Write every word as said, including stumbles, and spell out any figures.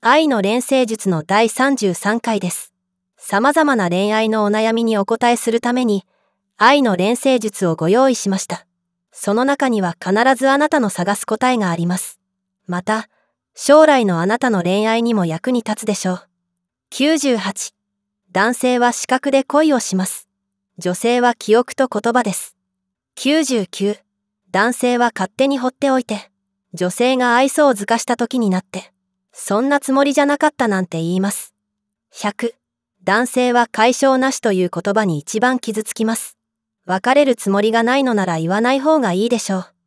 愛の錬成術のだいさんじゅうさんかいです。様々な恋愛のお悩みにお答えするために、愛の錬成術をご用意しました。その中には必ずあなたの探す答えがあります。また、将来のあなたの恋愛にも役に立つでしょう。きゅうじゅうはち、男性は視覚で恋をします。女性は記憶と言葉です。きゅうじゅうきゅう、男性は勝手に放っておいて、女性が愛想を尽かした時になって、そんなつもりじゃなかったなんて言います。ひゃく、男性は解消なしという言葉に一番傷つきます。別れるつもりがないのなら言わない方がいいでしょう。